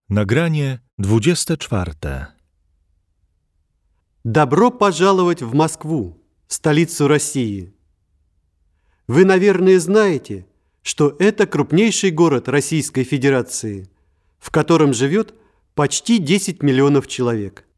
Nagranie 24. Добро пожаловать в Москву, столицу России. Вы, наверное, знаете, что это крупнейший город Российской Федерации, в котором живет почти 10 миллионов человек.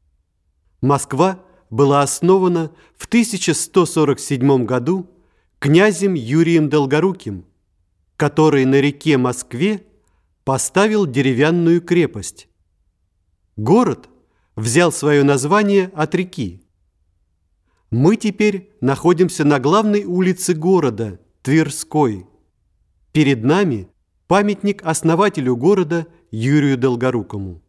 Москва была основана в 1147 году князем Юрием Долгоруким, который на реке Москве поставил деревянную крепость. Город взял свое название от реки. Мы теперь находимся на главной улице города, Тверской. Перед нами памятник основателю города Юрию Долгорукому.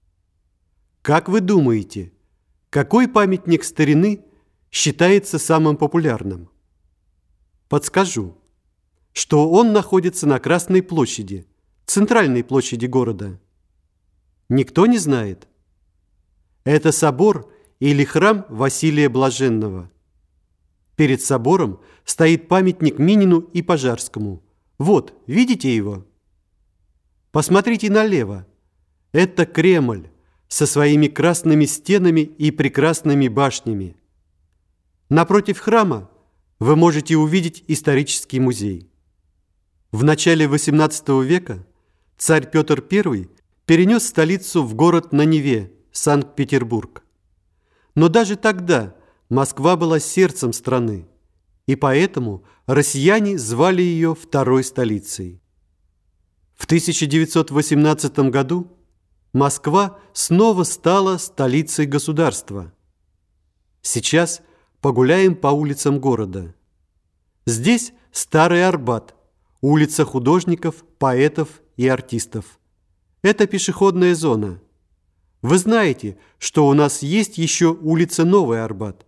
Как вы думаете, какой памятник старины считается самым популярным? Подскажу, что он находится на Красной площади, центральной площади города. Никто не знает? Это собор или храм Василия Блаженного. Перед собором стоит памятник Минину и Пожарскому. Вот, видите его? Посмотрите налево. Это Кремль со своими красными стенами и прекрасными башнями. Напротив храма вы можете увидеть исторический музей. В начале XVIII века царь Петр I перенес столицу в город на Неве, Санкт-Петербург. Но даже тогда Москва была сердцем страны, и поэтому россияне звали ее второй столицей. В 1918 году Москва снова стала столицей государства. Сейчас погуляем по улицам города. Здесь Старый Арбат, улица художников, поэтов и артистов. Это пешеходная зона. Вы знаете, что у нас есть еще улица Новый Арбат.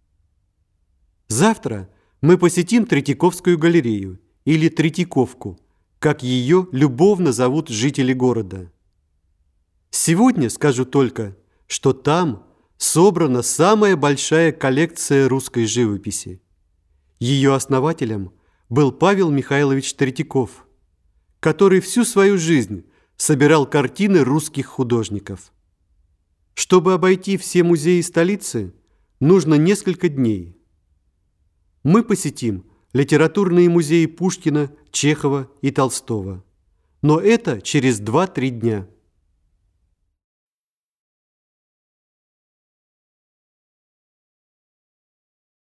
Завтра мы посетим Третьяковскую галерею, или Третьяковку, как ее любовно зовут жители города. Сегодня скажу только, что там собрана самая большая коллекция русской живописи. Ее основателем был Павел Михайлович Третьяков, который всю свою жизнь собирал картины русских художников. Чтобы обойти все музеи столицы, нужно несколько дней. Мы посетим литературные музеи Пушкина, Чехова и Толстого. Но это через 2-3 дня.